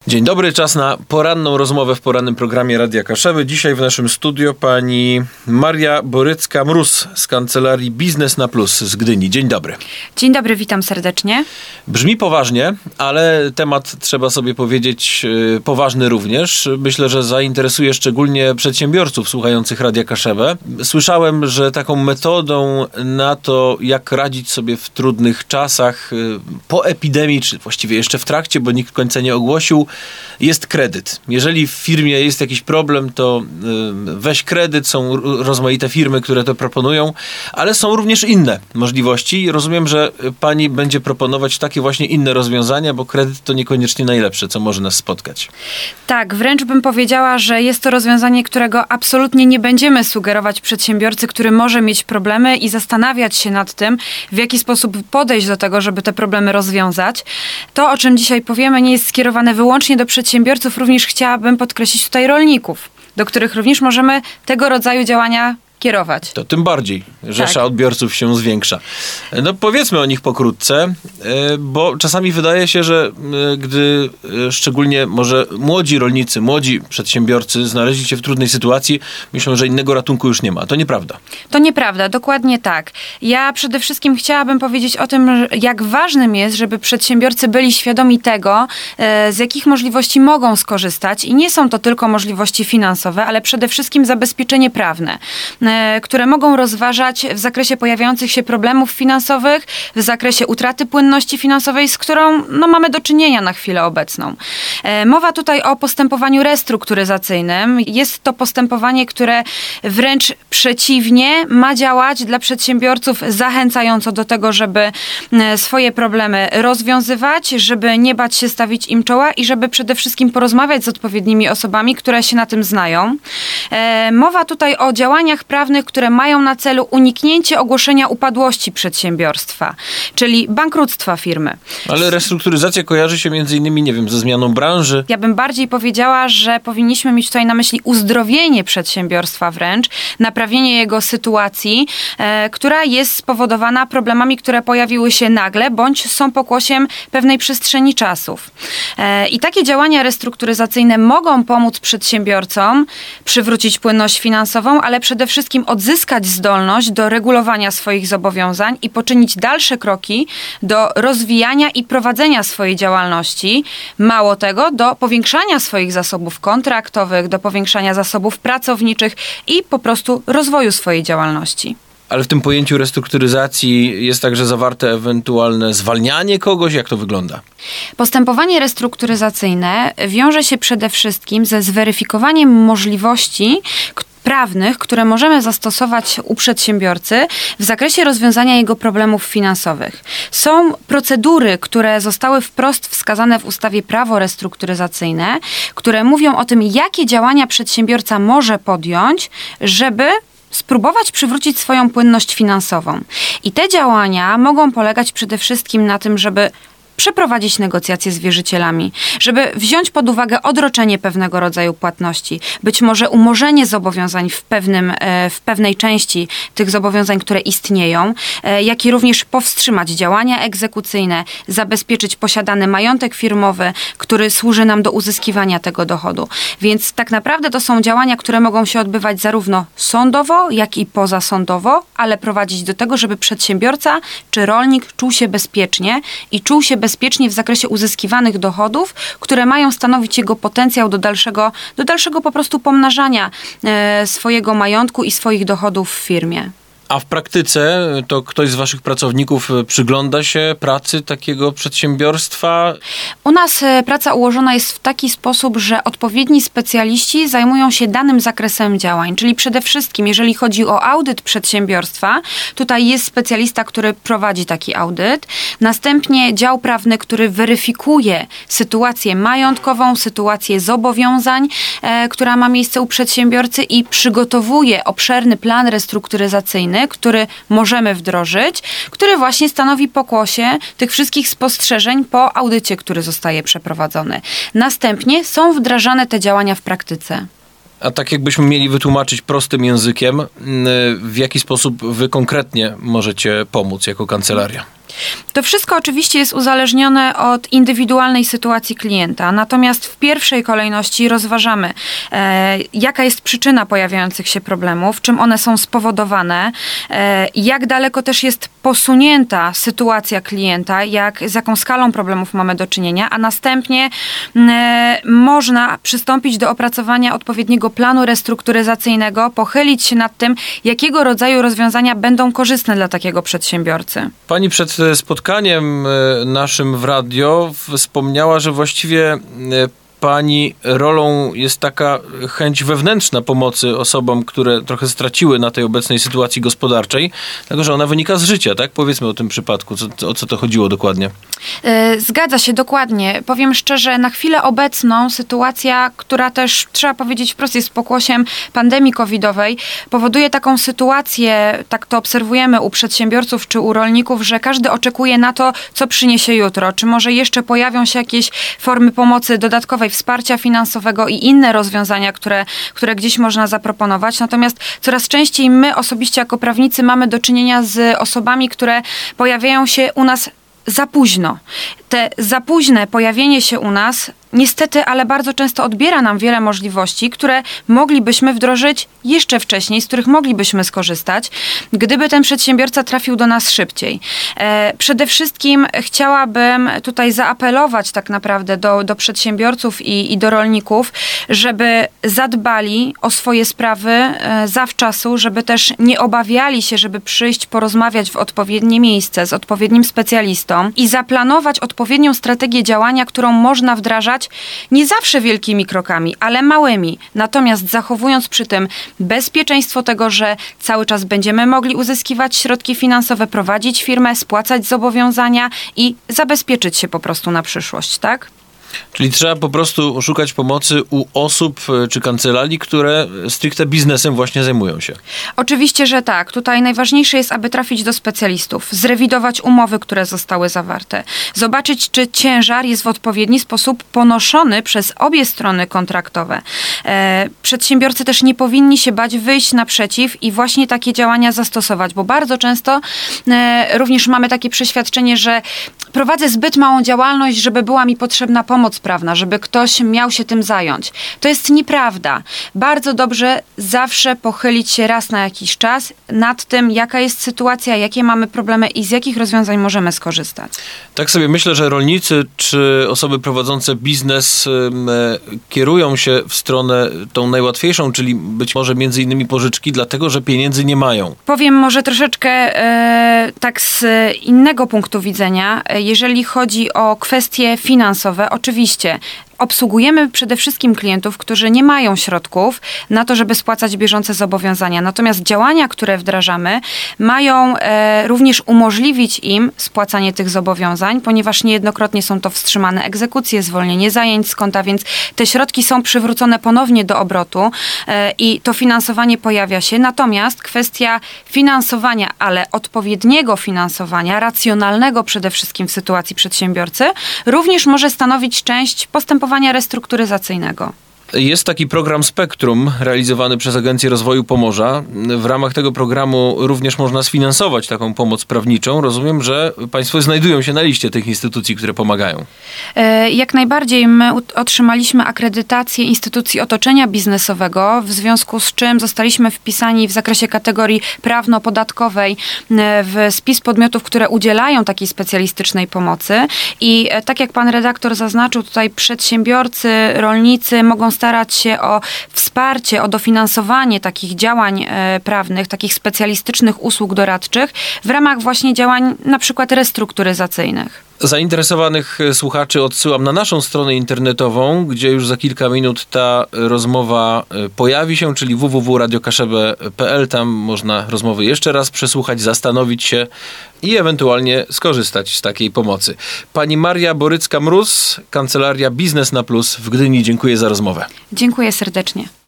Dzień dobry, czas na poranną rozmowę w porannym programie Radia Kaszewy. Dzisiaj w naszym studio pani Maria Borycka-Mróz z kancelarii Biznes na Plus z Gdyni. Dzień dobry. Dzień dobry, witam serdecznie. Brzmi poważnie, ale temat, trzeba sobie powiedzieć, poważny również. Myślę, że zainteresuje szczególnie przedsiębiorców słuchających Radia Kaszewę. Słyszałem, że taką metodą na to, jak radzić sobie w trudnych czasach po epidemii, czy właściwie jeszcze w trakcie, bo nikt końca nie ogłosił, jest kredyt. Jeżeli w firmie jest jakiś problem, to weź kredyt. Są rozmaite firmy, które to proponują, ale są również inne możliwości. Rozumiem, że pani będzie proponować takie właśnie inne rozwiązania, bo kredyt to niekoniecznie najlepsze, co może nas spotkać. Tak, wręcz bym powiedziała, że jest to rozwiązanie, którego absolutnie nie będziemy sugerować przedsiębiorcy, który może mieć problemy i zastanawiać się nad tym, w jaki sposób podejść do tego, żeby te problemy rozwiązać. To, o czym dzisiaj powiemy, nie jest skierowane wyłącznie do przedsiębiorców, również chciałabym podkreślić tutaj rolników, do których również możemy tego rodzaju działania kierować. To tym bardziej rzesza tak. Odbiorców się zwiększa. No powiedzmy o nich pokrótce, bo czasami wydaje się, że gdy szczególnie może młodzi rolnicy, młodzi przedsiębiorcy znaleźli się w trudnej sytuacji, myślą, że innego ratunku już nie ma. To nieprawda. To nieprawda, dokładnie tak. Ja przede wszystkim chciałabym powiedzieć o tym, jak ważnym jest, żeby przedsiębiorcy byli świadomi tego, z jakich możliwości mogą skorzystać i nie są to tylko możliwości finansowe, ale przede wszystkim zabezpieczenie prawne, które mogą rozważać w zakresie pojawiających się problemów finansowych, w zakresie utraty płynności finansowej, z którą mamy do czynienia na chwilę obecną. Mowa tutaj o postępowaniu restrukturyzacyjnym. Jest to postępowanie, które wręcz przeciwnie ma działać dla przedsiębiorców zachęcająco do tego, żeby swoje problemy rozwiązywać, żeby nie bać się stawić im czoła i żeby przede wszystkim porozmawiać z odpowiednimi osobami, które się na tym znają. Mowa tutaj o działaniach prawnych, które mają na celu uniknięcie ogłoszenia upadłości przedsiębiorstwa, czyli bankructwa firmy. Ale restrukturyzacja kojarzy się między innymi, nie wiem, ze zmianą branży. Ja bym bardziej powiedziała, że powinniśmy mieć tutaj na myśli uzdrowienie przedsiębiorstwa wręcz, naprawienie jego sytuacji, która jest spowodowana problemami, które pojawiły się nagle, bądź są pokłosiem pewnej przestrzeni czasów. I takie działania restrukturyzacyjne mogą pomóc przedsiębiorcom przywrócić płynność finansową, ale przede wszystkim odzyskać zdolność do regulowania swoich zobowiązań i poczynić dalsze kroki do rozwijania i prowadzenia swojej działalności. Mało tego, do powiększania swoich zasobów kontraktowych, do powiększania zasobów pracowniczych i po prostu rozwoju swojej działalności. Ale w tym pojęciu restrukturyzacji jest także zawarte ewentualne zwalnianie kogoś? Jak to wygląda? Postępowanie restrukturyzacyjne wiąże się przede wszystkim ze zweryfikowaniem możliwości prawnych, które możemy zastosować u przedsiębiorcy w zakresie rozwiązania jego problemów finansowych. Są procedury, które zostały wprost wskazane w ustawie Prawo restrukturyzacyjne, które mówią o tym, jakie działania przedsiębiorca może podjąć, żeby spróbować przywrócić swoją płynność finansową. I te działania mogą polegać przede wszystkim na tym, żeby przeprowadzić negocjacje z wierzycielami, żeby wziąć pod uwagę odroczenie pewnego rodzaju płatności, być może umorzenie zobowiązań w pewnej części tych zobowiązań, które istnieją, jak i również powstrzymać działania egzekucyjne, zabezpieczyć posiadany majątek firmowy, który służy nam do uzyskiwania tego dochodu. Więc tak naprawdę to są działania, które mogą się odbywać zarówno sądowo, jak i pozasądowo, ale prowadzić do tego, żeby przedsiębiorca czy rolnik czuł się bezpiecznie i czuł się bezpiecznie w zakresie uzyskiwanych dochodów, które mają stanowić jego potencjał do dalszego po prostu pomnażania swojego majątku i swoich dochodów w firmie. A w praktyce to ktoś z waszych pracowników przygląda się pracy takiego przedsiębiorstwa? U nas praca ułożona jest w taki sposób, że odpowiedni specjaliści zajmują się danym zakresem działań, czyli przede wszystkim, jeżeli chodzi o audyt przedsiębiorstwa, tutaj jest specjalista, który prowadzi taki audyt. Następnie dział prawny, który weryfikuje sytuację majątkową, sytuację zobowiązań, która ma miejsce u przedsiębiorcy i przygotowuje obszerny plan restrukturyzacyjny, który możemy wdrożyć, który właśnie stanowi pokłosie tych wszystkich spostrzeżeń po audycie, który zostaje przeprowadzony. Następnie są wdrażane te działania w praktyce. A tak jakbyśmy mieli wytłumaczyć prostym językiem, w jaki sposób wy konkretnie możecie pomóc jako kancelaria? To wszystko oczywiście jest uzależnione od indywidualnej sytuacji klienta, natomiast w pierwszej kolejności rozważamy, jaka jest przyczyna pojawiających się problemów, czym one są spowodowane, jak daleko też jest posunięta sytuacja klienta, z jaką skalą problemów mamy do czynienia, a następnie można przystąpić do opracowania odpowiedniego planu restrukturyzacyjnego, pochylić się nad tym, jakiego rodzaju rozwiązania będą korzystne dla takiego przedsiębiorcy. Pani przed spotkaniem naszym w radio wspomniała, że właściwie pani rolą jest taka chęć wewnętrzna pomocy osobom, które trochę straciły na tej obecnej sytuacji gospodarczej, dlatego że ona wynika z życia, tak? Powiedzmy o tym przypadku, o co to chodziło dokładnie. Zgadza się, dokładnie. Powiem szczerze, na chwilę obecną sytuacja, która też, trzeba powiedzieć wprost, jest pokłosiem pandemii covidowej, powoduje taką sytuację, tak to obserwujemy u przedsiębiorców czy u rolników, że każdy oczekuje na to, co przyniesie jutro. Czy może jeszcze pojawią się jakieś formy pomocy dodatkowej, wsparcia finansowego i inne rozwiązania, które gdzieś można zaproponować. Natomiast coraz częściej my osobiście jako prawnicy mamy do czynienia z osobami, które pojawiają się u nas za późno. Te za późne pojawienie się u nas niestety, ale bardzo często odbiera nam wiele możliwości, które moglibyśmy wdrożyć jeszcze wcześniej, z których moglibyśmy skorzystać, gdyby ten przedsiębiorca trafił do nas szybciej. Przede wszystkim chciałabym tutaj zaapelować tak naprawdę do przedsiębiorców i do rolników, żeby zadbali o swoje sprawy zawczasu, żeby też nie obawiali się, żeby przyjść, porozmawiać w odpowiednie miejsce z odpowiednim specjalistą i zaplanować odpowiednią strategię działania, którą można wdrażać nie zawsze wielkimi krokami, ale małymi. Natomiast zachowując przy tym bezpieczeństwo tego, że cały czas będziemy mogli uzyskiwać środki finansowe, prowadzić firmę, spłacać zobowiązania i zabezpieczyć się po prostu na przyszłość, tak? Czyli trzeba po prostu szukać pomocy u osób czy kancelarii, które stricte biznesem właśnie zajmują się. Oczywiście, że tak. Tutaj najważniejsze jest, aby trafić do specjalistów, zrewidować umowy, które zostały zawarte, zobaczyć, czy ciężar jest w odpowiedni sposób ponoszony przez obie strony kontraktowe. Przedsiębiorcy też nie powinni się bać wyjść naprzeciw i właśnie takie działania zastosować, bo bardzo często również mamy takie przeświadczenie, że prowadzę zbyt małą działalność, żeby była mi potrzebna pomoc prawna, żeby ktoś miał się tym zająć. To jest nieprawda. Bardzo dobrze zawsze pochylić się raz na jakiś czas nad tym, jaka jest sytuacja, jakie mamy problemy i z jakich rozwiązań możemy skorzystać. Tak sobie myślę, że rolnicy czy osoby prowadzące biznes kierują się w stronę tą najłatwiejszą, czyli być może między innymi pożyczki, dlatego że pieniędzy nie mają. Powiem może troszeczkę tak z innego punktu widzenia. Jeżeli chodzi o kwestie finansowe, oczywiście obsługujemy przede wszystkim klientów, którzy nie mają środków na to, żeby spłacać bieżące zobowiązania. Natomiast działania, które wdrażamy, mają również umożliwić im spłacanie tych zobowiązań, ponieważ niejednokrotnie są to wstrzymane egzekucje, zwolnienie zajęć z konta, więc te środki są przywrócone ponownie do obrotu i to finansowanie pojawia się. Natomiast kwestia finansowania, ale odpowiedniego finansowania, racjonalnego przede wszystkim w sytuacji przedsiębiorcy, również może stanowić część postępowania restrukturyzacyjnego. Jest taki program Spektrum realizowany przez Agencję Rozwoju Pomorza. W ramach tego programu również można sfinansować taką pomoc prawniczą. Rozumiem, że państwo znajdują się na liście tych instytucji, które pomagają. Jak najbardziej. My otrzymaliśmy akredytację instytucji otoczenia biznesowego, w związku z czym zostaliśmy wpisani w zakresie kategorii prawno-podatkowej w spis podmiotów, które udzielają takiej specjalistycznej pomocy. I tak jak pan redaktor zaznaczył, tutaj przedsiębiorcy, rolnicy mogą starać się o wsparcie, o dofinansowanie takich działań prawnych, takich specjalistycznych usług doradczych w ramach właśnie działań na przykład restrukturyzacyjnych. Zainteresowanych słuchaczy odsyłam na naszą stronę internetową, gdzie już za kilka minut ta rozmowa pojawi się, czyli www.radiokaszebę.pl. Tam można rozmowy jeszcze raz przesłuchać, zastanowić się i ewentualnie skorzystać z takiej pomocy. Pani Maria Borycka-Mróz, Kancelaria Biznes na Plus w Gdyni. Dziękuję za rozmowę. Dziękuję serdecznie.